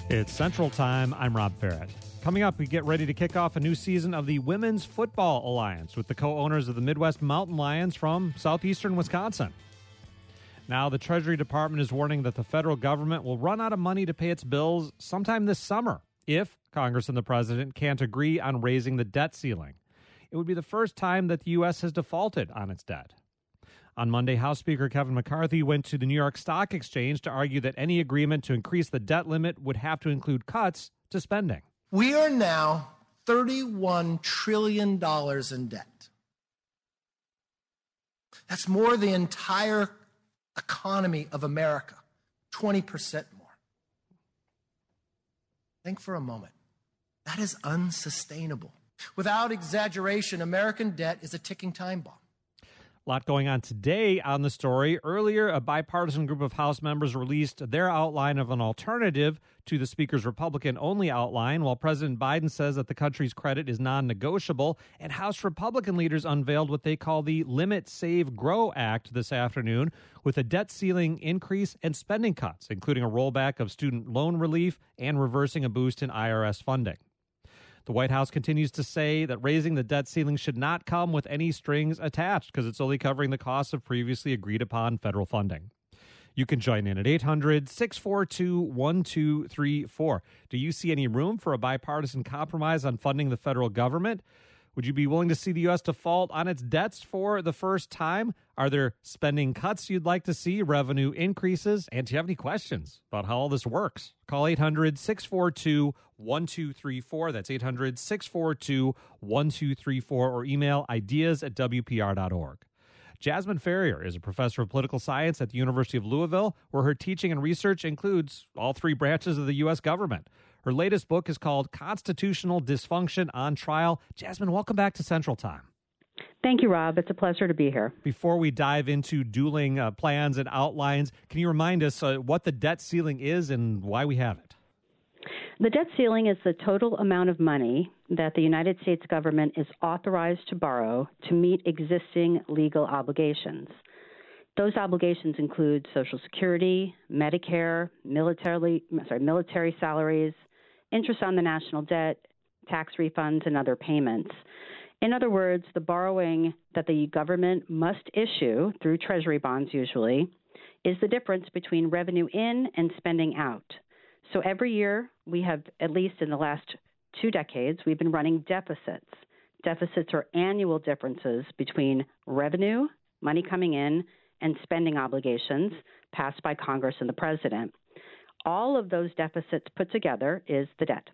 It's Central Time. I'm Rob Farrett. Coming up, we get ready to kick off a new season of the Women's Football Alliance with the co-owners of the Midwest Mountain Lions from southeastern Wisconsin. Now, the Treasury Department is warning that the federal government will run out of money to pay its bills sometime this summer if Congress and the president can't agree on raising the debt ceiling. It would be the first time that the U.S. has defaulted on its debt. On Monday, House Speaker Kevin McCarthy went to the New York Stock Exchange to argue that any agreement to increase the debt limit would have to include cuts to spending. We are now $31 trillion in debt. That's more the entire economy of America, 20% more. Think for a moment. That is unsustainable. Without exaggeration, American debt is a ticking time bomb. A lot going on today on the story. Earlier, a bipartisan group of House members released their outline of an alternative to the Speaker's Republican-only outline, while President Biden says that the country's credit is non-negotiable, and House Republican leaders unveiled what they call the Limit, Save, Grow Act this afternoon, with a debt ceiling increase and spending cuts, including a rollback of student loan relief and reversing a boost in IRS funding. The White House continues to say that raising the debt ceiling should not come with any strings attached because it's only covering the costs of previously agreed upon federal funding. You can join in at 800-642-1234. Do you see any room for a bipartisan compromise on funding the federal government? Would you be willing to see the U.S. default on its debts for the first time? Are there spending cuts you'd like to see, revenue increases? And do you have any questions about how all this works? Call 800-642-1234. That's 800-642-1234 or email ideas@wpr.org. Jasmine Ferrier is a professor of political science at the University of Louisville, where her teaching and research includes all three branches of the U.S. government. Her latest book is called Constitutional Dysfunction on Trial. Jasmine, welcome back to Central Time. Thank you, Rob. It's a pleasure to be here. Before we dive into dueling plans and outlines, can you remind us what the debt ceiling is and why we have it? The debt ceiling is the total amount of money that the United States government is authorized to borrow to meet existing legal obligations. Those obligations include Social Security, Medicare, military salaries, interest on the national debt, tax refunds, and other payments. In other words, the borrowing that the government must issue through Treasury bonds usually is the difference between revenue in and spending out. So every year we have, at least in the last 2 decades, we've been running deficits. Deficits are annual differences between revenue, money coming in, and spending obligations passed by Congress and the president. All of those deficits put together is the debt.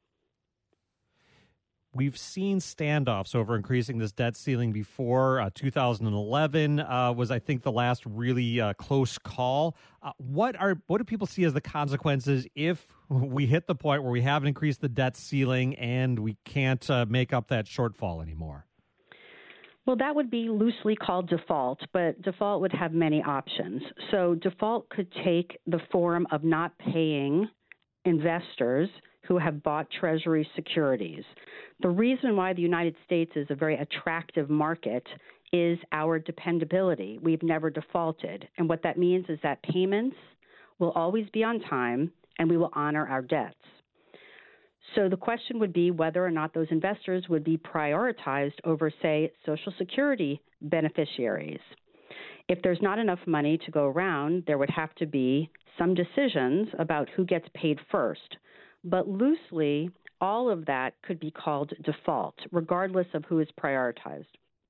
We've seen standoffs over increasing this debt ceiling before. 2011 was, I think, the last really close call. What do people see as the consequences if we hit the point where we haven't increased the debt ceiling and we can't make up that shortfall anymore? Well, that would be loosely called default, but default would have many options. So default could take the form of not paying investors who have bought Treasury securities. The reason why the United States is a very attractive market is our dependability. We've never defaulted. And what that means is that payments will always be on time and we will honor our debts. So the question would be whether or not those investors would be prioritized over, say, Social Security beneficiaries. If there's not enough money to go around, there would have to be some decisions about who gets paid first. But loosely, all of that could be called default, regardless of who is prioritized.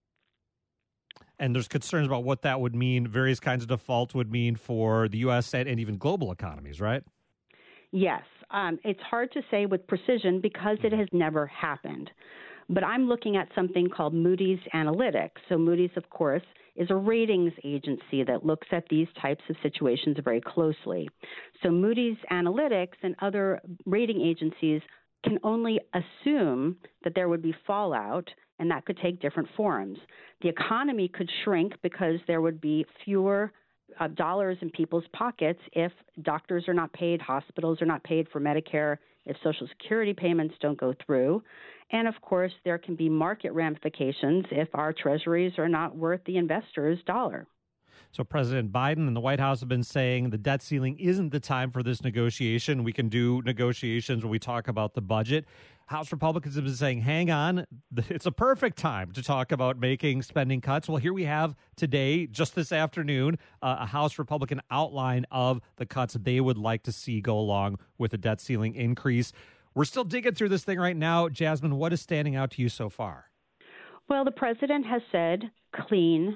And there's concerns about what that would mean, various kinds of default would mean for the U.S. and even global economies, right? Yes. It's hard to say with precision because it has never happened. But I'm looking at something called Moody's Analytics. So Moody's, of course, is a ratings agency that looks at these types of situations very closely. So Moody's Analytics and other rating agencies can only assume that there would be fallout, and that could take different forms. The economy could shrink because there would be fewer dollars in people's pockets if doctors are not paid, hospitals are not paid for Medicare, if Social Security payments don't go through. And, of course, there can be market ramifications if our treasuries are not worth the investor's dollar. So President Biden and the White House have been saying the debt ceiling isn't the time for this negotiation. We can do negotiations when we talk about the budget. House Republicans have been saying, hang on, it's a perfect time to talk about making spending cuts. Well, here we have today, just this afternoon, a House Republican outline of the cuts they would like to see go along with a debt ceiling increase. We're still digging through this thing right now. Jasmine, what is standing out to you so far? Well, the president has said clean,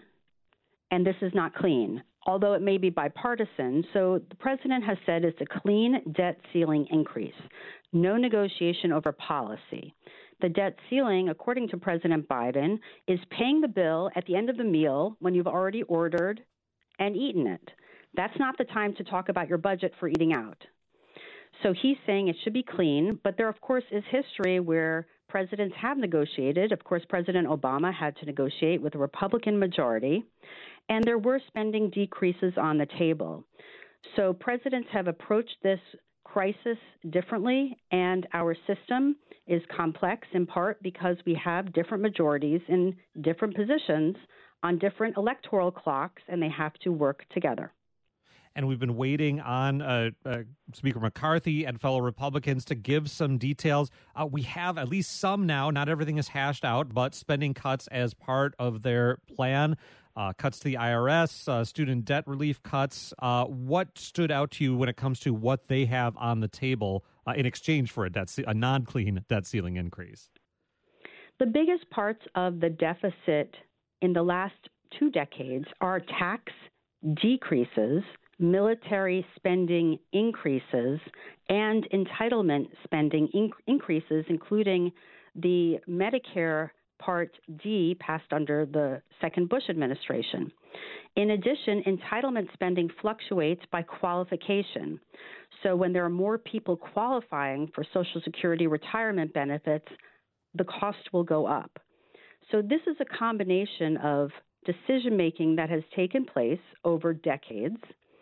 and this is not clean, although it may be bipartisan. So the president has said it's a clean debt ceiling increase, no negotiation over policy. The debt ceiling, according to President Biden, is paying the bill at the end of the meal when you've already ordered and eaten it. That's not the time to talk about your budget for eating out. So he's saying it should be clean, but there, of course, is history where presidents have negotiated. Of course, President Obama had to negotiate with a Republican majority, and there were spending decreases on the table. So presidents have approached this crisis differently, and our system is complex in part because we have different majorities in different positions on different electoral clocks, and they have to work together. And we've been waiting on Speaker McCarthy and fellow Republicans to give some details. We have at least some now. Not everything is hashed out, but spending cuts as part of their plan. Cuts to the IRS, student debt relief cuts. What stood out to you when it comes to what they have on the table in exchange for a non-clean debt ceiling increase? The biggest parts of the deficit in the last 2 decades are tax decreases, military spending increases, and entitlement spending increases, including the Medicare Part D passed under the second Bush administration. In addition, entitlement spending fluctuates by qualification. So when there are more people qualifying for Social Security retirement benefits, the cost will go up. So this is a combination of decision-making that has taken place over decades.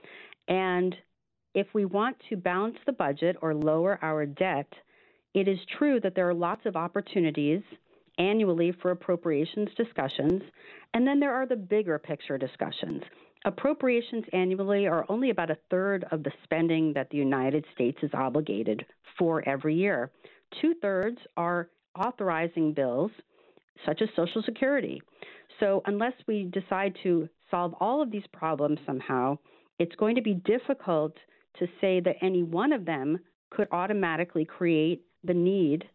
And if we want to balance the budget or lower our debt, it is true that there are lots of opportunities annually for appropriations discussions, and then there are the bigger picture discussions. Appropriations annually are only about a third of the spending that the United States is obligated for every year. 2/3 are authorizing bills, such as Social Security. So unless we decide to solve all of these problems somehow, it's going to be difficult to say that any one of them could automatically create the need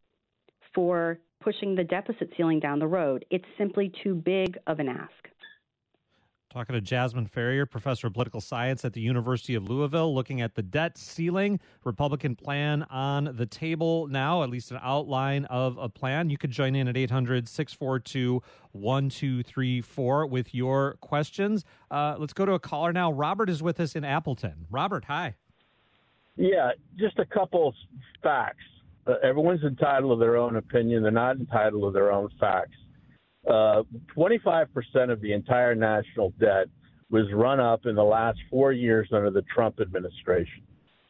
for pushing the deficit ceiling down the road. It's simply too big of an ask. Talking to Jasmine Ferrier, professor of political science at the University of Louisville, looking at the debt ceiling, Republican plan on the table now, at least an outline of a plan. You could join in at 800-642-1234 with your questions. Let's go to a caller now. Robert is with us in Appleton. Robert, hi. Yeah, just a couple facts. Everyone's entitled to their own opinion. They're not entitled to their own facts. 25% of the entire national debt was run up in the last 4 years under the Trump administration.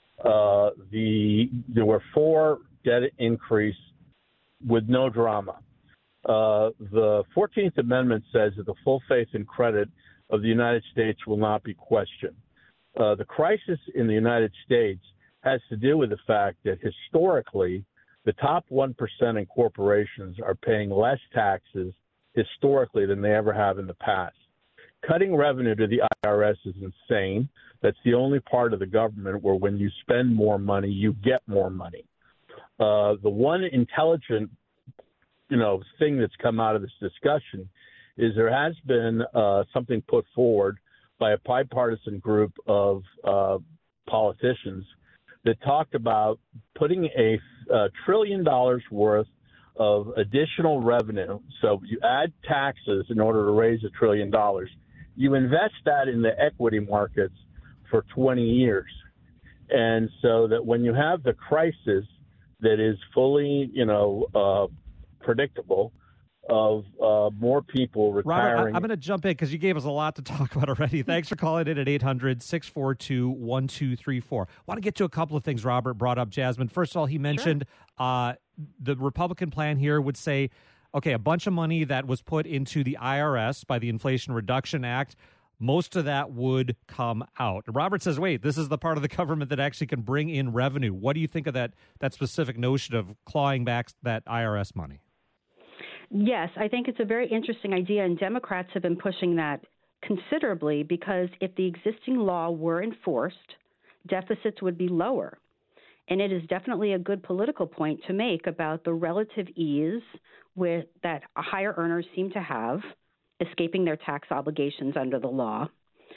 There were 4 debt increase with no drama. The 14th Amendment says that the full faith and credit of the United States will not be questioned. The crisis in the United States has to do with the fact that historically, the top 1% in corporations are paying less taxes historically than they ever have in the past. Cutting revenue to the IRS is insane. That's the only part of the government where when you spend more money, you get more money. The one intelligent, thing that's come out of this discussion is there has been something put forward by a bipartisan group of politicians that talked about putting a $1 trillion worth of additional revenue. So you add taxes in order to raise $1 trillion. You invest that in the equity markets for 20 years. And so that when you have the crisis that is fully, predictable of more people retiring. Robert, I'm going to jump in because you gave us a lot to talk about already. Thanks for calling in at 800-642-1234. Want to get to a couple of things Robert brought up, Jasmine. First of all, he mentioned the Republican plan here would say, okay, a bunch of money that was put into the IRS by the Inflation Reduction Act most of that would come out. Robert says, wait, this is the part of the government that actually can bring in revenue. What do you think of that specific notion of clawing back that IRS money? Yes, I think it's a very interesting idea, and Democrats have been pushing that considerably because if the existing law were enforced, deficits would be lower. And it is definitely a good political point to make about the relative ease that higher earners seem to have, escaping their tax obligations under the law.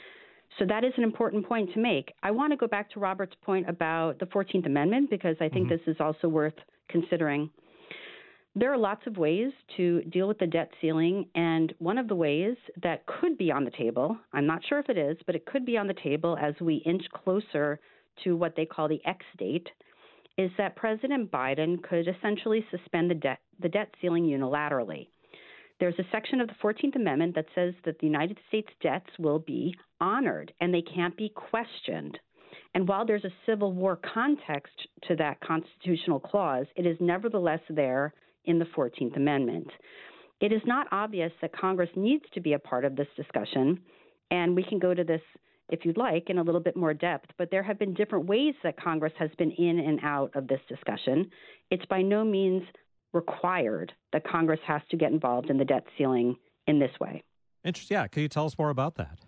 So that is an important point to make. I want to go back to Robert's point about the 14th Amendment because I think this is also worth considering. There are lots of ways to deal with the debt ceiling, and one of the ways that could be on the table, I'm not sure if it is, but it could be on the table as we inch closer to what they call the X date, is that President Biden could essentially suspend the debt ceiling unilaterally. There's a section of the 14th Amendment that says that the United States debts will be honored and they can't be questioned. And while there's a Civil War context to that constitutional clause, it is nevertheless there in the 14th Amendment. It is not obvious that Congress needs to be a part of this discussion, and we can go to this, if you'd like, in a little bit more depth, but there have been different ways that Congress has been in and out of this discussion. It's by no means required that Congress has to get involved in the debt ceiling in this way. Interesting. Yeah, can you tell us more about that?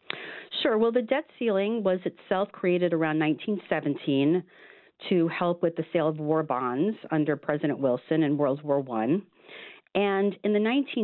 Sure. Well, the debt ceiling was itself created around 1917 to help with the sale of war bonds under President Wilson in World War I. And in the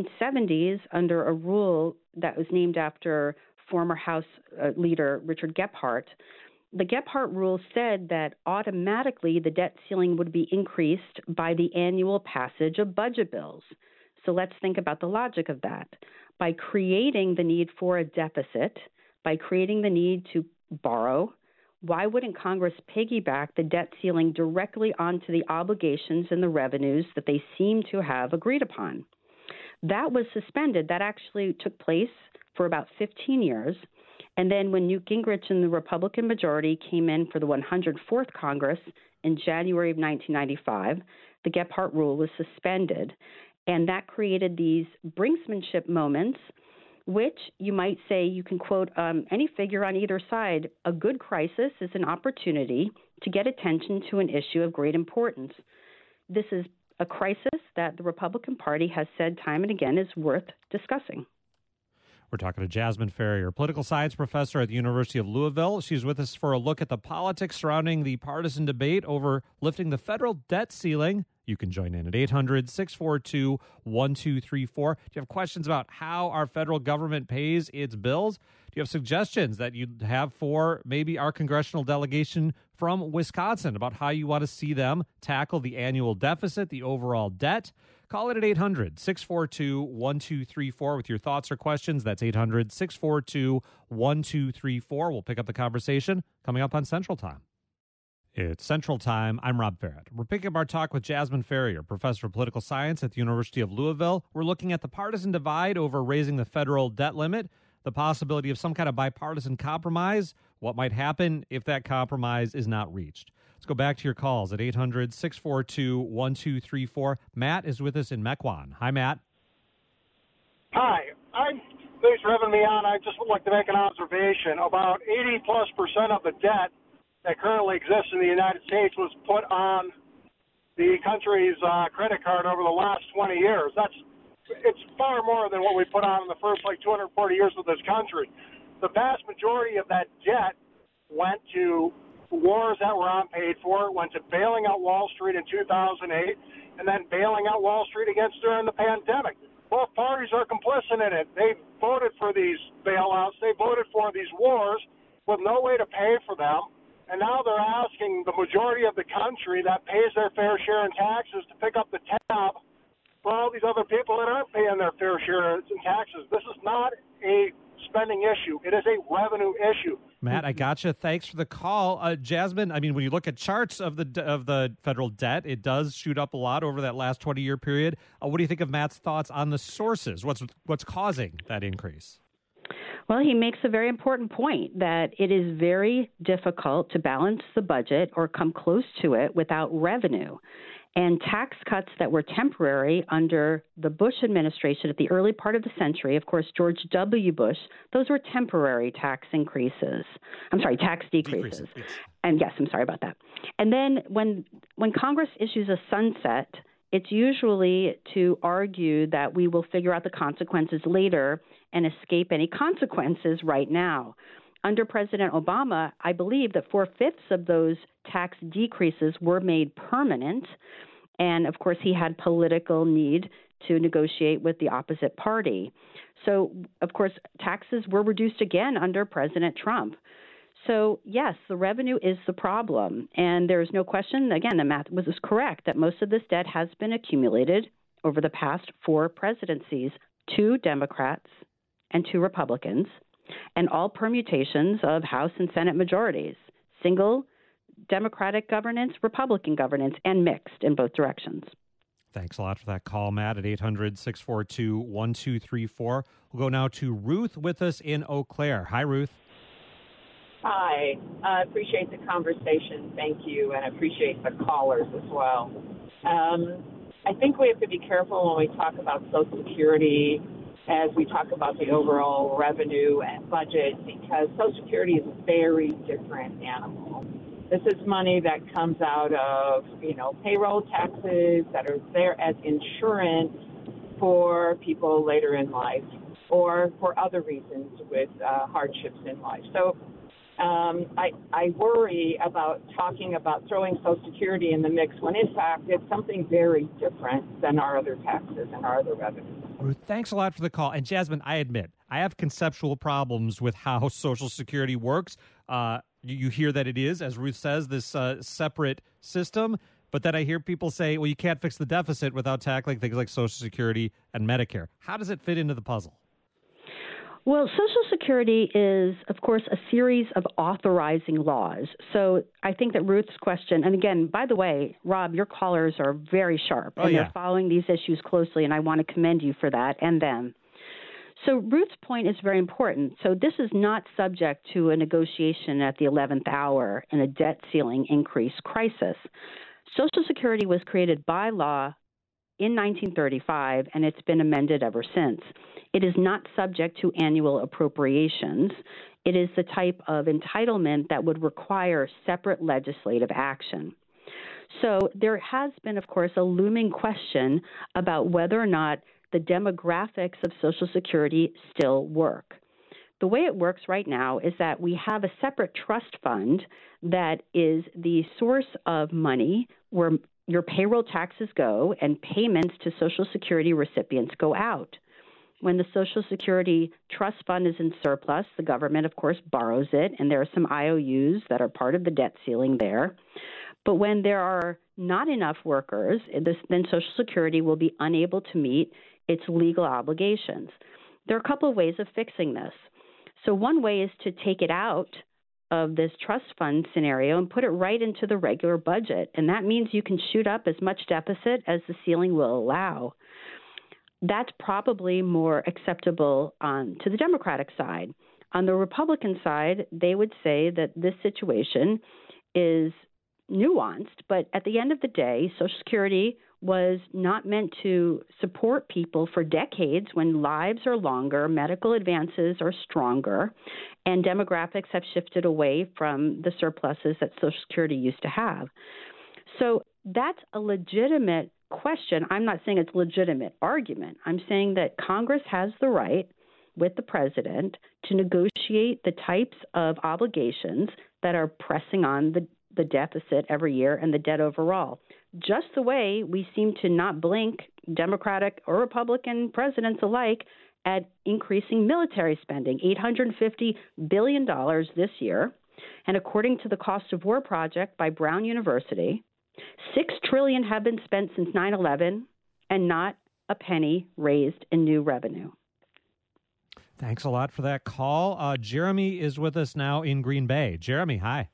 1970s, under a rule that was named after former House leader Richard Gephardt, the Gephardt rule said that automatically the debt ceiling would be increased by the annual passage of budget bills. So let's think about the logic of that. By creating the need for a deficit, by creating the need to borrow, why wouldn't Congress piggyback the debt ceiling directly onto the obligations and the revenues that they seem to have agreed upon? That was suspended. That actually took place for about 15 years. And then when Newt Gingrich and the Republican majority came in for the 104th Congress in January of 1995, the Gephardt rule was suspended. And that created these brinksmanship moments, which you might say you can quote any figure on either side. A good crisis is an opportunity to get attention to an issue of great importance. This is a crisis that the Republican Party has said time and again is worth discussing. We're talking to Jasmine Ferrier, political science professor at the University of Louisville. She's with us for a look at the politics surrounding the partisan debate over lifting the federal debt ceiling. You can join in at 800-642-1234. Do you have questions about how our federal government pays its bills? Do you have suggestions that you'd have for maybe our congressional delegation from Wisconsin about how you want to see them tackle the annual deficit, the overall debt? Call it at 800-642-1234 with your thoughts or questions. That's 800-642-1234. We'll pick up the conversation coming up on Central Time. It's Central Time. I'm Rob Farrett. We're picking up our talk with Jasmine Ferrier, professor of political science at the University of Louisville. We're looking at the partisan divide over raising the federal debt limit, the possibility of some kind of bipartisan compromise, what might happen if that compromise is not reached. Let's go back to your calls at 800-642-1234. Matt is with us in Mequon. Hi, Matt. Hi. Thanks for having me on. I just would like to make an observation. About 80+% of the debt that currently exists in the United States was put on the country's credit card over the last 20 years. It's far more than what we put on in the first 240 years of this country. The vast majority of that debt went to wars that were unpaid for, went to bailing out Wall Street in 2008, and then bailing out Wall Street against during the pandemic. Both parties are complicit in it. They voted for these bailouts. They voted for these wars with no way to pay for them. And now they're asking the majority of the country that pays their fair share in taxes to pick up the tab for all these other people that aren't paying their fair share in taxes. This is not a spending issue. It is a revenue issue. Matt, I gotcha. Thanks for the call. Jasmine, I mean, when you look at charts of the federal debt, it does shoot up a lot over that last 20-year period. What do you think of Matt's thoughts on the sources? What's causing that increase? Well, he makes a very important point that it is very difficult to balance the budget or come close to it without revenue. And tax cuts that were temporary under the Bush administration at the early part of the century, of course, George W. Bush, those were temporary tax decreases. Yes. And yes, I'm sorry about that. And then when Congress issues a sunset, it's usually to argue that we will figure out the consequences later and escape any consequences right now. Under President Obama, I believe that 4/5 of those tax decreases were made permanent. And, of course, he had political need to negotiate with the opposite party. So, of course, taxes were reduced again under President Trump. So, yes, the revenue is the problem. And there's no question, again, the math was correct, that most of this debt has been accumulated over the past 4 presidencies, 2 Democrats and 2 Republicans, and all permutations of House and Senate majorities, single Democratic governance, Republican governance, and mixed in both directions. Thanks a lot for that call, Matt, at 800-642-1234. We'll go now to Ruth with us in Eau Claire. Hi, Ruth. Hi. I appreciate the conversation. Thank you. And I appreciate the callers as well. I think we have to be careful when we talk about Social Security as we talk about the overall revenue and budget, because Social Security is a very different animal. This is money that comes out of, payroll taxes that are there as insurance for people later in life or for other reasons with hardships in life. So I worry about talking about throwing Social Security in the mix when, in fact, it's something very different than our other taxes and our other revenues. Ruth, thanks a lot for the call. And Jasmine, I admit, I have conceptual problems with how Social Security works. You hear that it is, as Ruth says, this separate system. But then I hear people say, well, you can't fix the deficit without tackling things like Social Security and Medicare. How does it fit into the puzzle? Well, Social Security is, of course, a series of authorizing laws. So I think that Ruth's question, and again, by the way, Rob, your callers are very sharp, and they're following these issues closely, and I want to commend you for that and them. So Ruth's point is very important. So this is not subject to a negotiation at the 11th hour in a debt ceiling increase crisis. Social Security was created by law in 1935, and it's been amended ever since. It is not subject to annual appropriations. It is the type of entitlement that would require separate legislative action. So there has been, of course, a looming question about whether or not the demographics of Social Security still work. The way it works right now is that we have a separate trust fund that is the source of money where your payroll taxes go and payments to Social Security recipients go out. When the Social Security trust fund is in surplus, the government, of course, borrows it, and there are some IOUs that are part of the debt ceiling there. But when there are not enough workers, then Social Security will be unable to meet its legal obligations. There are a couple of ways of fixing this. So one way is to take it out of this trust fund scenario and put it right into the regular budget. And that means you can shoot up as much deficit as the ceiling will allow. That's probably more acceptable to the Democratic side. On the Republican side, they would say that this situation is nuanced, but at the end of the day, Social Security was not meant to support people for decades when lives are longer, medical advances are stronger, and demographics have shifted away from the surpluses that Social Security used to have. So that's a legitimate question. I'm not saying it's a legitimate argument. I'm saying that Congress has the right with the president to negotiate the types of obligations that are pressing on the deficit every year and the debt overall. Just the way we seem to not blink, Democratic or Republican presidents alike, at increasing military spending, $850 billion this year. And according to the Cost of War Project by Brown University, $6 trillion have been spent since 9/11 and not a penny raised in new revenue. Thanks a lot for that call. Jeremy is with us now in Green Bay. Jeremy, hi.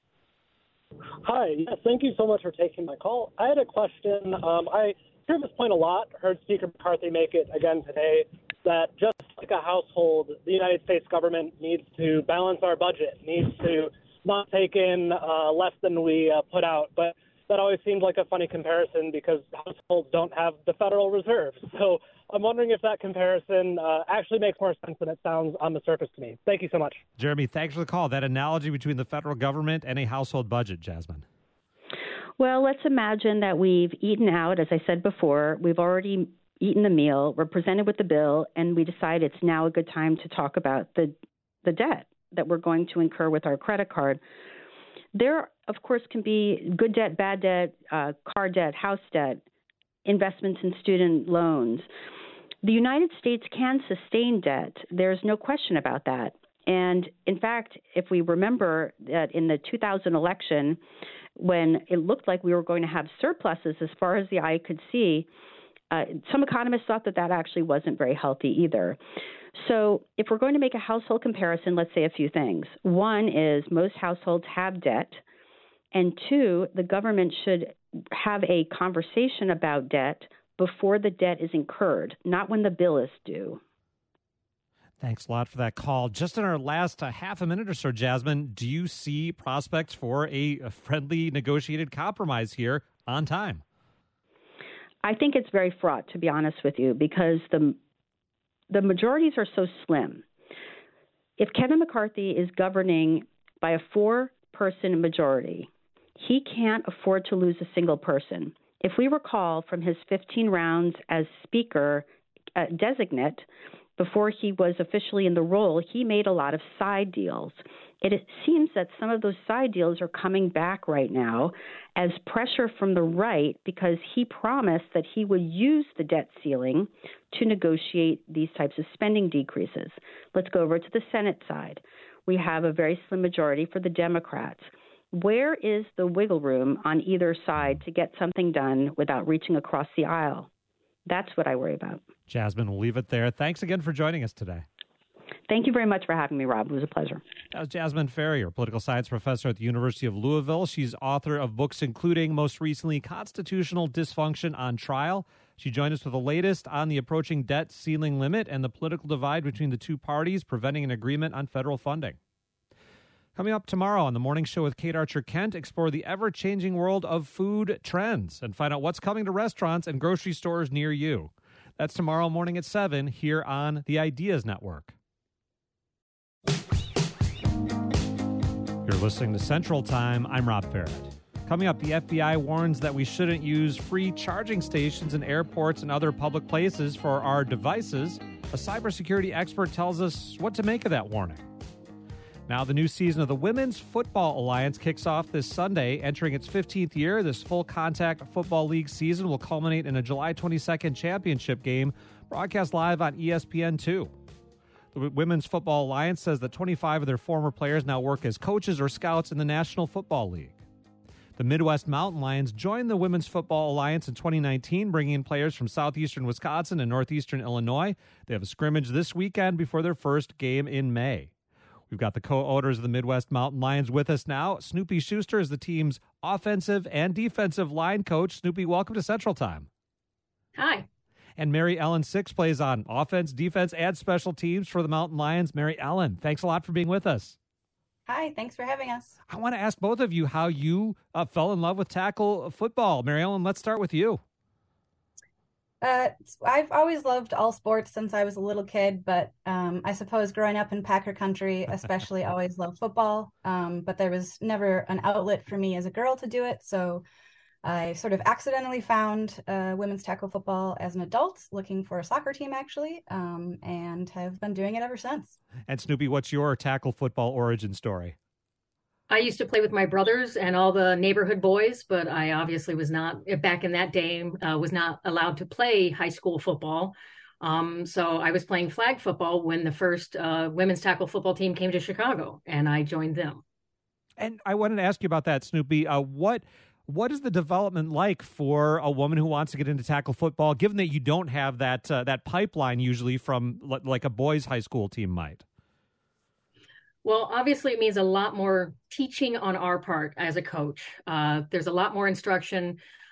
Hi. Yes, thank you so much for taking my call. I had a question. I hear this point a lot, heard Speaker McCarthy make it again today, that just like a household, the United States government needs to balance our budget, needs to not take in less than we put out. But that always seemed like a funny comparison because households don't have the Federal Reserve. So I'm wondering if that comparison actually makes more sense than it sounds on the surface to me. Thank you so much. Jeremy, thanks for the call. That analogy between the federal government and a household budget, Jasmine. Well, let's imagine that we've eaten out, as I said before. We've already eaten the meal. We're presented with the bill, and we decide it's now a good time to talk about the debt that we're going to incur with our credit card. There, of course, can be good debt, bad debt, car debt, house debt, investments in student loans. The United States can sustain debt. There's no question about that. And in fact, if we remember that in the 2000 election, when it looked like we were going to have surpluses as far as the eye could see, some economists thought that actually wasn't very healthy either. So if we're going to make a household comparison, let's say a few things. One is most households have debt. And two, the government should have a conversation about debt before the debt is incurred, not when the bill is due. Thanks a lot for that call. Just in our last half a minute or so, Jasmine, do you see prospects for a friendly negotiated compromise here on time? I think it's very fraught, to be honest with you, because the majorities are so slim. If Kevin McCarthy is governing by a 4-person majority, he can't afford to lose a single person. If we recall from his 15 rounds as speaker designate, before he was officially in the role, he made a lot of side deals. It seems that some of those side deals are coming back right now as pressure from the right because he promised that he would use the debt ceiling to negotiate these types of spending decreases. Let's go over to the Senate side. We have a very slim majority for the Democrats. Where is the wiggle room on either side to get something done without reaching across the aisle? That's what I worry about. Jasmine, we'll leave it there. Thanks again for joining us today. Thank you very much for having me, Rob. It was a pleasure. That was Jasmine Ferrier, political science professor at the University of Louisville. She's author of books including, most recently, Constitutional Dysfunction on Trial. She joined us with the latest on the approaching debt ceiling limit and the political divide between the two parties, preventing an agreement on federal funding. Coming up tomorrow on the Morning Show with Kate Archer-Kent, explore the ever-changing world of food trends and find out what's coming to restaurants and grocery stores near you. That's tomorrow morning at 7 here on the Ideas Network. You're listening to Central Time. I'm Rob Farrett. Coming up, the FBI warns that we shouldn't use free charging stations in airports and other public places for our devices. A cybersecurity expert tells us what to make of that warning. Now, the new season of the Women's Football Alliance kicks off this Sunday. Entering its 15th year, this full-contact football league season will culminate in a July 22nd championship game broadcast live on ESPN2. The Women's Football Alliance says that 25 of their former players now work as coaches or scouts in the National Football League. The Midwest Mountain Lions joined the Women's Football Alliance in 2019, bringing in players from southeastern Wisconsin and northeastern Illinois. They have a scrimmage this weekend before their first game in May. We've got the co-owners of the Midwest Mountain Lions with us now. Snoopy Schuster is the team's offensive and defensive line coach. Snoopy, welcome to Central Time. Hi. And Mary Ellen Six plays on offense, defense, and special teams for the Mountain Lions. Mary Ellen, thanks a lot for being with us. Hi, thanks for having us. I want to ask both of you how you fell in love with tackle football. Mary Ellen, let's start with you. I've always loved all sports since I was a little kid, but I suppose growing up in Packer country, especially always loved football. But there was never an outlet for me as a girl to do it. So I sort of accidentally found women's tackle football as an adult, looking for a soccer team, actually, and have been doing it ever since. And Snoopy, what's your tackle football origin story? I used to play with my brothers and all the neighborhood boys, but I obviously was not, back in that day, was not allowed to play high school football. So I was playing flag football when the first women's tackle football team came to Chicago, and I joined them. And I wanted to ask you about that, Snoopy. What is the development like for a woman who wants to get into tackle football, given that you don't have that pipeline usually from like a boys' high school team might? Well, obviously, it means a lot more teaching on our part as a coach. There's a lot more instruction.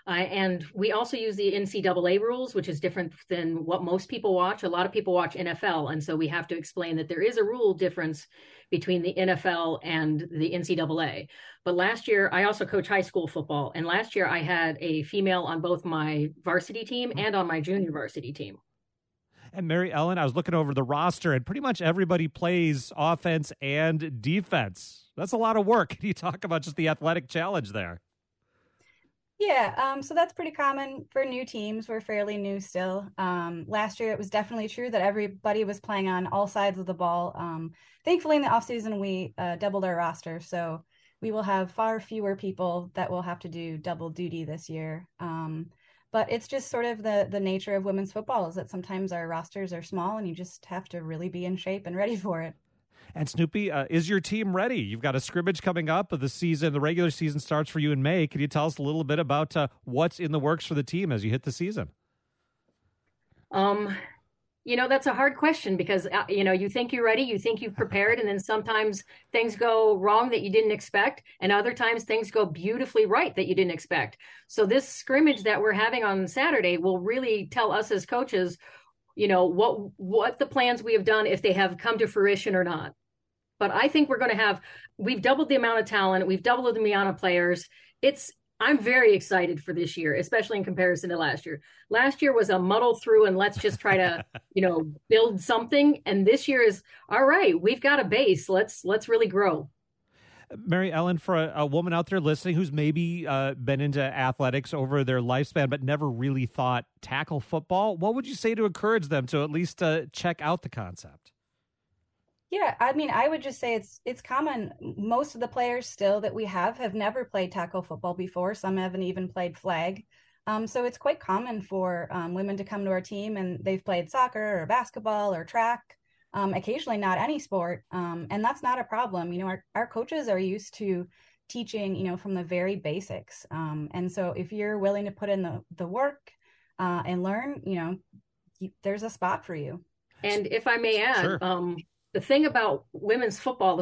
And we also use the NCAA rules, which is different than what most people watch. A lot of people watch NFL. And so we have to explain that there is a rule difference between the NFL and the NCAA. But last year, I also coach high school football. And last year, I had a female on both my varsity team and on my junior varsity team. And Mary Ellen, I was looking over the roster, and pretty much everybody plays offense and defense. That's a lot of work. Can you talk about just the athletic challenge there? Yeah, so that's pretty common for new teams. We're fairly new still. Last year, it was definitely true that everybody was playing on all sides of the ball. Thankfully, in the offseason, we doubled our roster, so we will have far fewer people that will have to do double duty this year. But it's just sort of the nature of women's football is that sometimes our rosters are small and you just have to really be in shape and ready for it. And Snoopy, is your team ready? You've got a scrimmage coming up. The season, the regular season starts for you in May. Can you tell us a little bit about what's in the works for the team as you hit the season? That's a hard question because, you think you're ready, you think you've prepared, and then sometimes things go wrong that you didn't expect, and other times things go beautifully right that you didn't expect. So this scrimmage that we're having on Saturday will really tell us as coaches, what the plans we have done, if they have come to fruition or not. But I think we've doubled the amount of talent, we've doubled the amount of players. I'm very excited for this year, especially in comparison to last year. Last year was a muddle through and let's just try to, build something. And this year is, all right, we've got a base. Let's really grow. Mary Ellen, for a woman out there listening who's maybe been into athletics over their lifespan but never really thought tackle football, what would you say to encourage them to at least check out the concept? Yeah, I mean, I would just say it's common. Most of the players still that we have never played tackle football before. Some haven't even played flag. So it's quite common for women to come to our team and they've played soccer or basketball or track, occasionally not any sport. And that's not a problem. Our coaches are used to teaching, from the very basics. And so if you're willing to put in the work and learn, there's a spot for you. And if I may add, sure. The thing about women's football,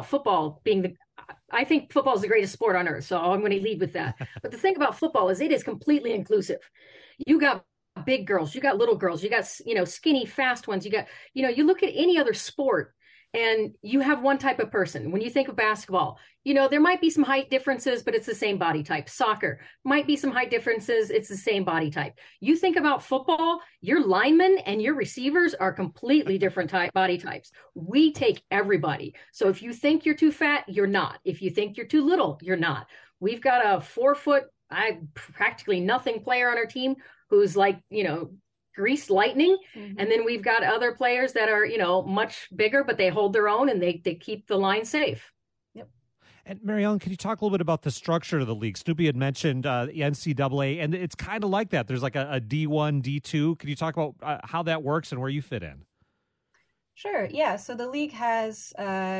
I think football is the greatest sport on earth. So I'm going to lead with that. But the thing about football is it is completely inclusive. You got big girls, you got little girls, you got, skinny, fast ones. You got, you look at any other sport and you have one type of person. When you think of basketball, there might be some height differences, but it's the same body type. Soccer might be some height differences. It's the same body type. You think about football, your linemen and your receivers are completely different body types. We take everybody. So if you think you're too fat, you're not. If you think you're too little, you're not. We've got a 4-foot, practically nothing player on our team who's like, greased lightning. Mm-hmm. And then we've got other players that are, much bigger, but they hold their own and they keep the line safe. Yep. And Mary Ellen, can you talk a little bit about the structure of the league? Snoopy had mentioned the NCAA, and it's kind of like that. There's like a D1, D2. Can you talk about how that works and where you fit in? Sure. Yeah. So the league has,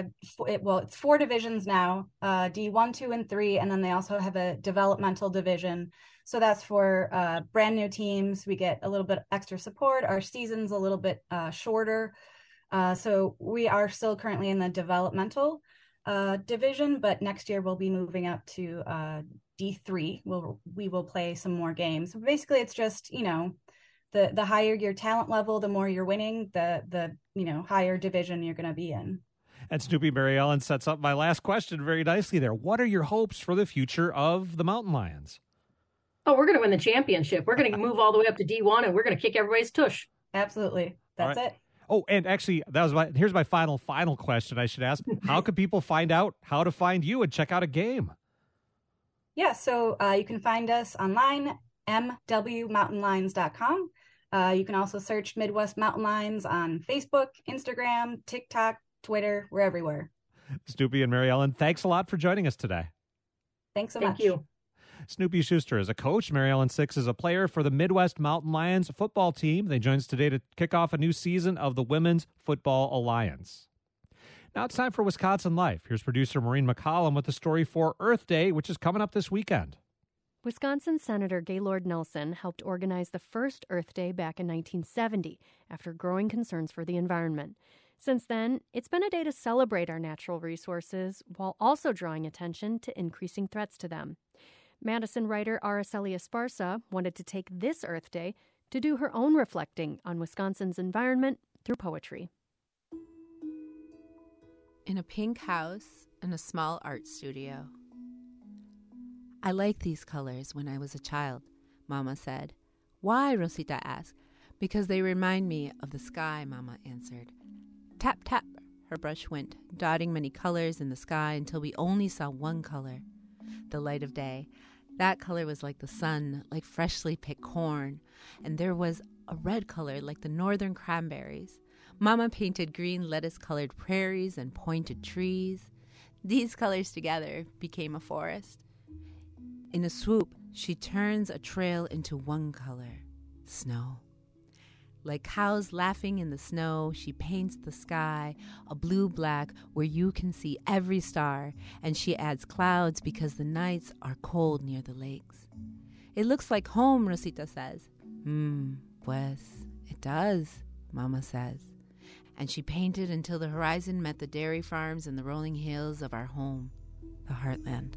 it's 4 divisions now, D1, 2, and 3. And then they also have a developmental division. So that's for brand new teams. We get a little bit extra support. Our season's a little bit shorter. So we are still currently in the developmental division, but next year we'll be moving up to D3. We will play some more games. So basically, it's just, the higher your talent level, the more you're winning, the higher division you're going to be in. And Snoopy, Mary Ellen sets up my last question very nicely there. What are your hopes for the future of the Mountain Lions? Oh, we're going to win the championship. We're going to move all the way up to D1 and we're going to kick everybody's tush. Absolutely. That's it. Oh, and actually, here's my final question I should ask. How can people find out how to find you and check out a game? Yeah, so you can find us online, mwmountainlions.com. You can also search Midwest Mountain Lions on Facebook, Instagram, TikTok, Twitter. We're everywhere. Snoopy and Mary Ellen, thanks a lot for joining us today. Thanks so much. Thank you. Snoopy Schuster is a coach. Mary Ellen Six is a player for the Midwest Mountain Lions football team. They join us today to kick off a new season of the Women's Football Alliance. Now it's time for Wisconsin Life. Here's producer Maureen McCollum with the story for Earth Day, which is coming up this weekend. Wisconsin Senator Gaylord Nelson helped organize the first Earth Day back in 1970 after growing concerns for the environment. Since then, it's been a day to celebrate our natural resources while also drawing attention to increasing threats to them. Madison writer Araceli Esparza wanted to take this Earth Day to do her own reflecting on Wisconsin's environment through poetry. In a pink house in a small art studio. I liked these colors when I was a child, Mama said. Why? Rosita asked. Because they remind me of the sky, Mama answered. Tap, tap, her brush went, dotting many colors in the sky until we only saw one color, the light of day. That color was like the sun, like freshly picked corn, and there was a red color like the northern cranberries. Mama painted green lettuce-colored prairies and pointed trees. These colors together became a forest. In a swoop, she turns a trail into one color, snow. Like cows laughing in the snow, she paints the sky a blue-black where you can see every star, and she adds clouds because the nights are cold near the lakes. It looks like home, Rosita says. Pues, it does, Mama says. And she painted until the horizon met the dairy farms and the rolling hills of our home, the heartland.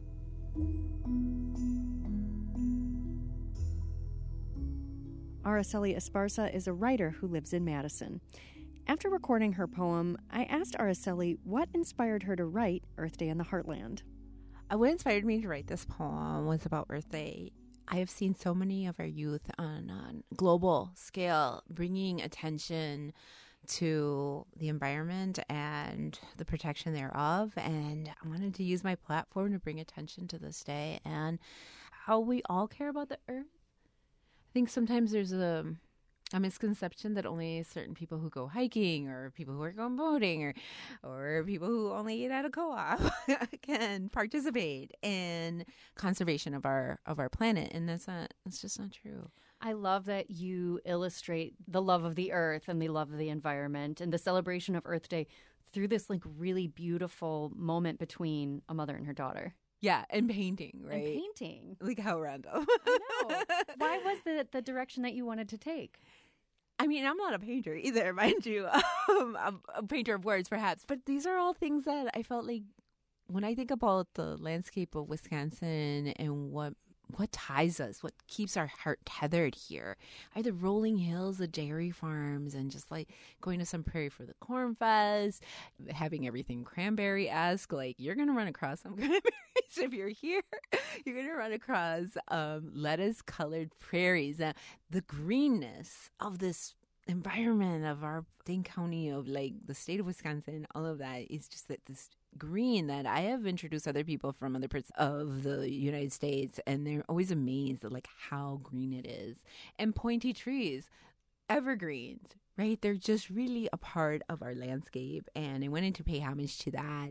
Araceli Esparza is a writer who lives in Madison. After recording her poem, I asked Araceli what inspired her to write Earth Day in the Heartland. What inspired me to write this poem was about Earth Day. I have seen so many of our youth on a global scale bringing attention to the environment and the protection thereof, and I wanted to use my platform to bring attention to this day and how we all care about the earth. I think sometimes there's a misconception that only certain people who go hiking or people who are going boating or people who only eat at a co-op can participate in conservation of our planet, and that's just not true. I love that you illustrate the love of the earth and the love of the environment and the celebration of Earth Day through this really beautiful moment between a mother and her daughter. Yeah, and painting, right? And painting. Like how random. I know. Why was the direction that you wanted to take? I mean, I'm not a painter either, mind you. I'm a painter of words, perhaps. But these are all things that I felt like when I think about the landscape of Wisconsin and what ties us, what keeps our heart tethered here, are the rolling hills, the dairy farms, and just like going to Sun Prairie for the Corn Fest, having everything cranberry-esque. Like, you're going to run across some cranberries if you're here. You're going to run across lettuce-colored prairies. The greenness of this environment of our Dane County, of like the state of Wisconsin, all of that is just this green that I have introduced other people from other parts of the United States, and they're always amazed at like how green it is. And pointy trees, evergreens, right? They're just really a part of our landscape, and I wanted to pay homage to that.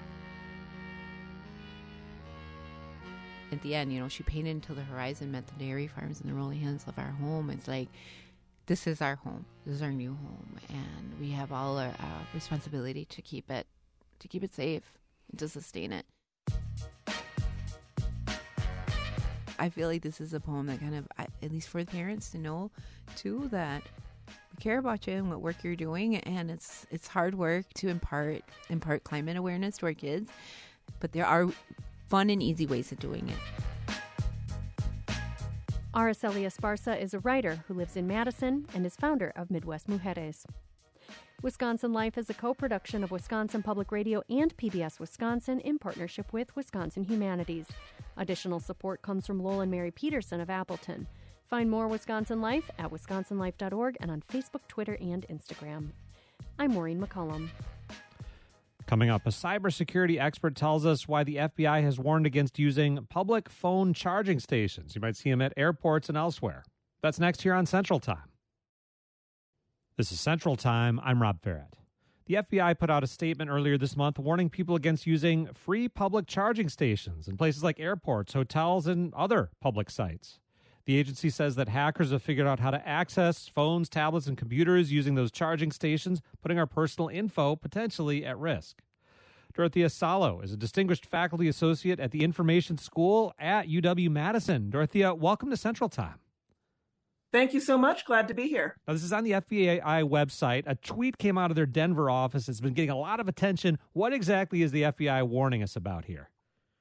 At the end, she painted until the horizon met the dairy farms and the rolling hills of our home. It's like, this is our home. This is our new home, and we have all our responsibility to keep it safe and to sustain it. I feel like this is a poem that kind of, at least for parents to know too, that we care about you and what work you're doing, and it's hard work to impart climate awareness to our kids, but there are fun and easy ways of doing it. Araceli Esparza is a writer who lives in Madison and is founder of Midwest Mujeres. Wisconsin Life is a co-production of Wisconsin Public Radio and PBS Wisconsin in partnership with Wisconsin Humanities. Additional support comes from Lowell and Mary Peterson of Appleton. Find more Wisconsin Life at wisconsinlife.org and on Facebook, Twitter, and Instagram. I'm Maureen McCullum. Coming up, a cybersecurity expert tells us why the FBI has warned against using public phone charging stations. You might see them at airports and elsewhere. That's next here on Central Time. This is Central Time. I'm Rob Farrett. The FBI put out a statement earlier this month warning people against using free public charging stations in places like airports, hotels, and other public sites. The agency says that hackers have figured out how to access phones, tablets, and computers using those charging stations, putting our personal info potentially at risk. Dorothea Salo is a distinguished faculty associate at the Information School at UW-Madison. Dorothea, welcome to Central Time. Thank you so much. Glad to be here. Now, this is on the FBI website. A tweet came out of their Denver office. It's been getting a lot of attention. What exactly is the FBI warning us about here?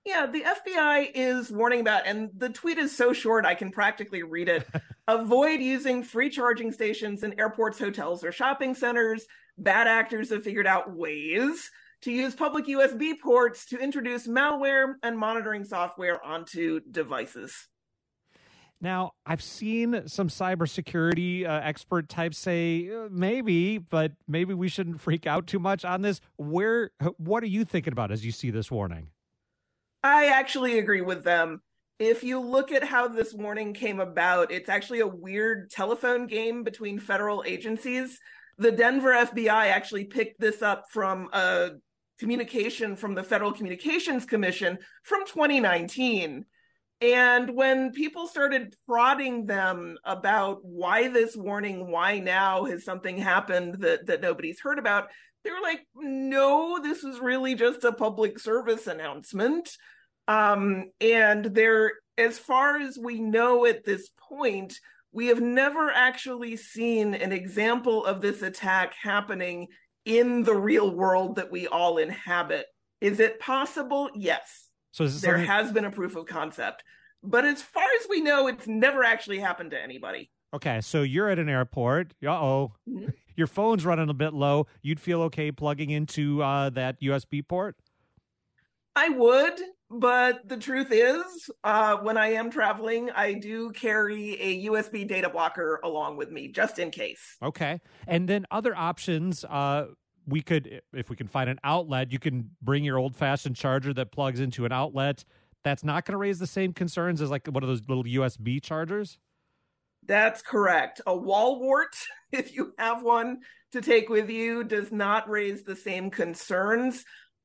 Yeah, the FBI is warning about, and the tweet is so short I can practically read it. Avoid using free charging stations in airports, hotels, or shopping centers. Bad actors have figured out ways to use public USB ports to introduce malware and monitoring software onto devices. Now, I've seen some cybersecurity expert types say maybe, but maybe we shouldn't freak out too much on this. What are you thinking about as you see this warning? I actually agree with them. If you look at how this warning came about, it's actually a weird telephone game between federal agencies. The Denver FBI actually picked this up from a communication from the Federal Communications Commission from 2019. And when people started prodding them about why this warning, why now, has something happened that nobody's heard about, they were like, no, this is really just a public service announcement. And there, as far as we know at this point, we have never actually seen an example of this attack happening in the real world that we all inhabit. Is it possible? Yes. So is there has been a proof of concept. But as far as we know, it's never actually happened to anybody. Okay, so you're at an airport. Mm-hmm. Your phone's running a bit low. You'd feel okay plugging into that USB port? I would, but the truth is, when I am traveling, I do carry a USB data blocker along with me, just in case. Okay. And then other options, we could, if we can find an outlet, you can bring your old-fashioned charger that plugs into an outlet. That's not going to raise the same concerns as like one of those little USB chargers? That's correct. A wall wart, if you have one to take with you, does not raise the same concerns.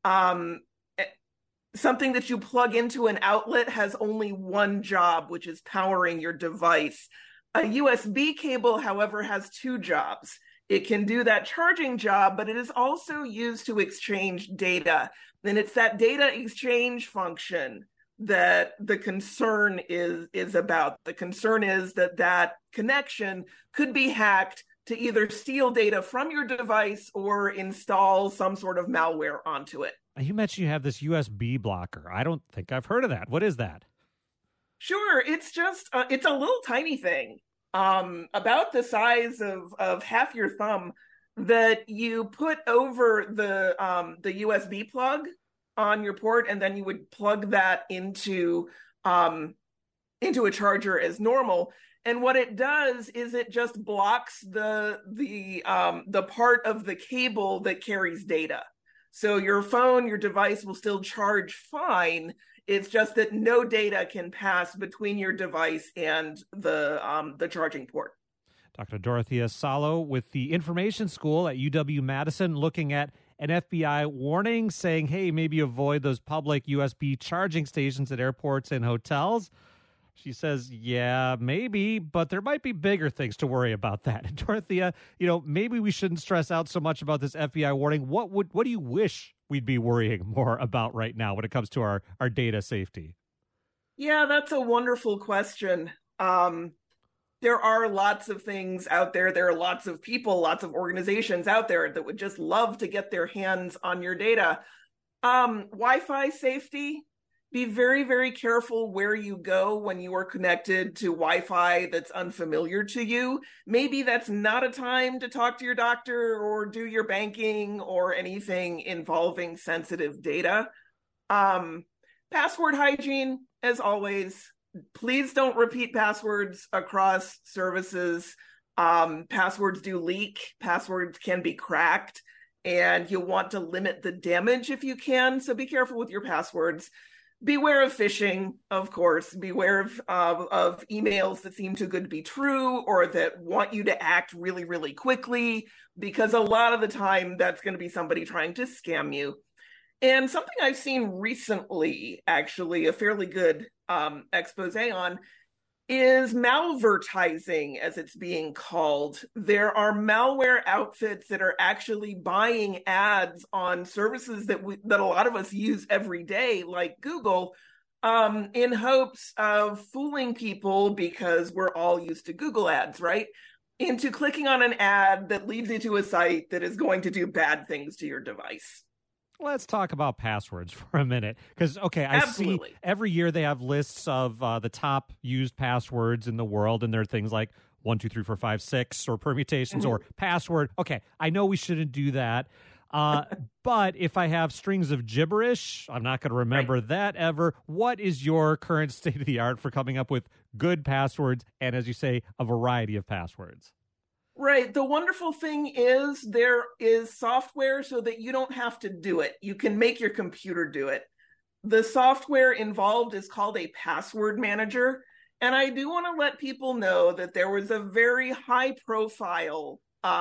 Something that you plug into an outlet has only one job, which is powering your device. A USB cable, however, has two jobs. It can do that charging job, but it is also used to exchange data. And it's that data exchange function that the concern is about. The concern is that connection could be hacked to either steal data from your device or install some sort of malware onto it. You mentioned you have this USB blocker. I don't think I've heard of that. What is that? Sure. It's just, it's a little tiny thing, about the size of half your thumb, that you put over the USB plug on your port, and then you would plug that into a charger as normal. And what it does is it just blocks the part of the cable that carries data. So your phone, your device will still charge fine. It's just that no data can pass between your device and the charging port. Dr. Dorothea Salo with the Information School at UW-Madison, looking at an FBI warning saying, hey, maybe avoid those public USB charging stations at airports and hotels. She says, yeah, maybe, but there might be bigger things to worry about that. And Dorothea, maybe we shouldn't stress out so much about this FBI warning. What do you wish we'd be worrying more about right now when it comes to our data safety? Yeah, that's a wonderful question. There are lots of things out there. There are lots of people, lots of organizations out there that would just love to get their hands on your data. Wi-Fi safety. Be very, very careful where you go when you are connected to Wi-Fi that's unfamiliar to you. Maybe that's not a time to talk to your doctor or do your banking or anything involving sensitive data. Password hygiene, as always. Please don't repeat passwords across services. Passwords do leak. Passwords can be cracked, and you'll want to limit the damage if you can. So be careful with your passwords. Beware of phishing, of course. Beware of emails that seem too good to be true or that want you to act really, really quickly, because a lot of the time that's going to be somebody trying to scam you. And something I've seen recently, actually, a fairly good expose on, is malvertising, as it's being called. There are malware outfits that are actually buying ads on services that a lot of us use every day, like Google, in hopes of fooling people, because we're all used to Google ads, right? Into clicking on an ad that leads you to a site that is going to do bad things to your device. Let's talk about passwords for a minute. Because, okay, I see every year they have lists of the top used passwords in the world, and there are things like 1, 2, 3, 4, 5, 6, or permutations, or password. Okay, I know we shouldn't do that. But if I have strings of gibberish, I'm not going to remember that ever. What is your current state of the art for coming up with good passwords and, as you say, a variety of passwords? Right. The wonderful thing is there is software so that you don't have to do it. You can make your computer do it. The software involved is called a password manager. And I do want to let people know that there was a very high profile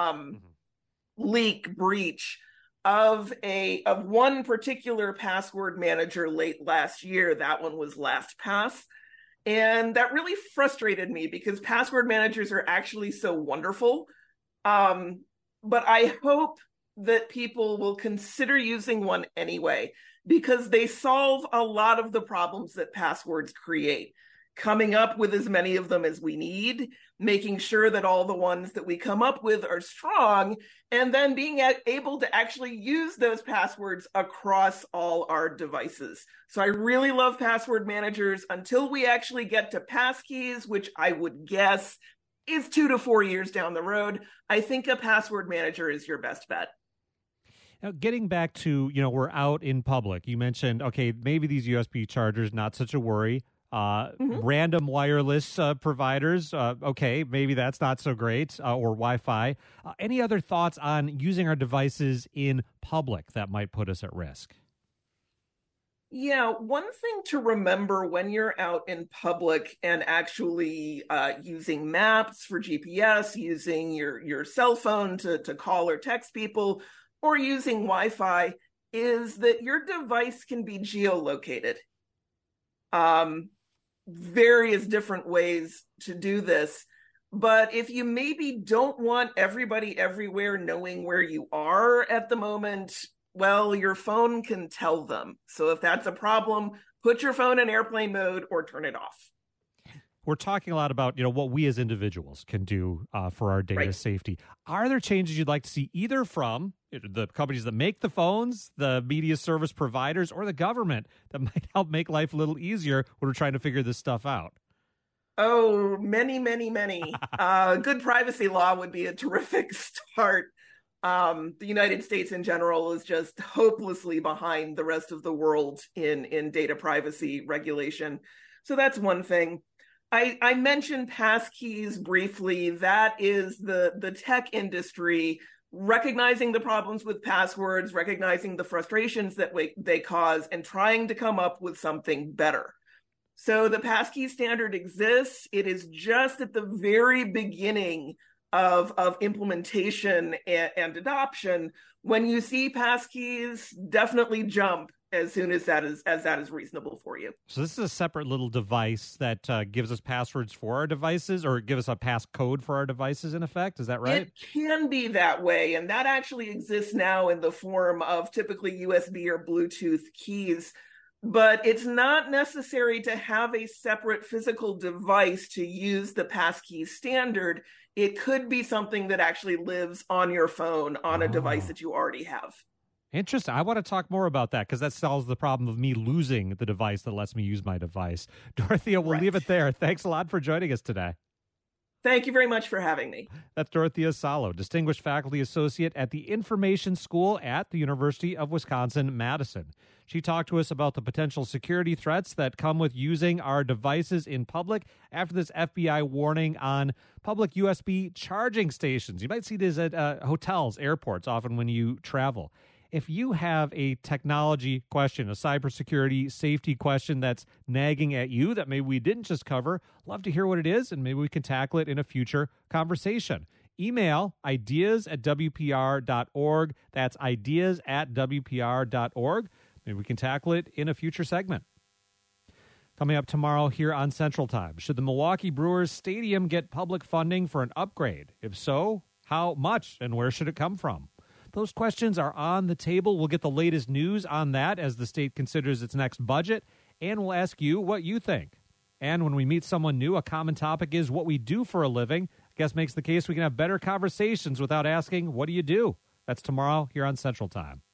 leak breach of one particular password manager late last year. That one was LastPass. And that really frustrated me because password managers are actually so wonderful. But I hope that people will consider using one anyway, because they solve a lot of the problems that passwords create. Coming up with as many of them as we need, making sure that all the ones that we come up with are strong, and then being able to actually use those passwords across all our devices. So I really love password managers until we actually get to passkeys, which I would guess is 2 to 4 years down the road. I think a password manager is your best bet. Now, getting back to, we're out in public. You mentioned, okay, maybe these USB chargers, not such a worry. Random wireless providers, okay, maybe that's not so great, or Wi-Fi. Any other thoughts on using our devices in public that might put us at risk? Yeah, one thing to remember when you're out in public and actually using maps for GPS, using your cell phone to call or text people, or using Wi-Fi, is that your device can be geolocated. Various different ways to do this. But if you maybe don't want everybody everywhere knowing where you are at the moment, well, your phone can tell them. So if that's a problem, put your phone in airplane mode or turn it off. We're talking a lot about, what we as individuals can do for our data safety. Are there changes you'd like to see either from the companies that make the phones, the media service providers, or the government that might help make life a little easier when we're trying to figure this stuff out? Oh, many, many, many. Good privacy law would be a terrific start. The United States in general is just hopelessly behind the rest of the world in data privacy regulation. So that's one thing. I mentioned passkeys briefly. That is the tech industry recognizing the problems with passwords, recognizing the frustrations that they cause, and trying to come up with something better. So the passkey standard exists. It is just at the very beginning of implementation and adoption. When you see passkeys, definitely jump as soon as that is reasonable for you. So this is a separate little device that gives us passwords for our devices, or give us a passcode for our devices, in effect. Is that right? It can be that way, and that actually exists now in the form of typically USB or Bluetooth keys. But it's not necessary to have a separate physical device to use the passkey standard. It could be something that actually lives on your phone on a device that you already have. Interesting. I want to talk more about that because that solves the problem of me losing the device that lets me use my device. Dorothea, we'll leave it there. Thanks a lot for joining us today. Thank you very much for having me. That's Dorothea Salo, Distinguished Faculty Associate at the Information School at the University of Wisconsin-Madison. She talked to us about the potential security threats that come with using our devices in public after this FBI warning on public USB charging stations. You might see these at hotels, airports, often when you travel. If you have a technology question, a cybersecurity safety question that's nagging at you that maybe we didn't just cover, love to hear what it is, and maybe we can tackle it in a future conversation. Email ideas@wpr.org. That's ideas@wpr.org. Maybe we can tackle it in a future segment. Coming up tomorrow here on Central Time, should the Milwaukee Brewers Stadium get public funding for an upgrade? If so, how much and where should it come from? Those questions are on the table. We'll get the latest news on that as the state considers its next budget, and we'll ask you what you think. And when we meet someone new, a common topic is what we do for a living. I guess makes the case we can have better conversations without asking, what do you do? That's tomorrow here on Central Time.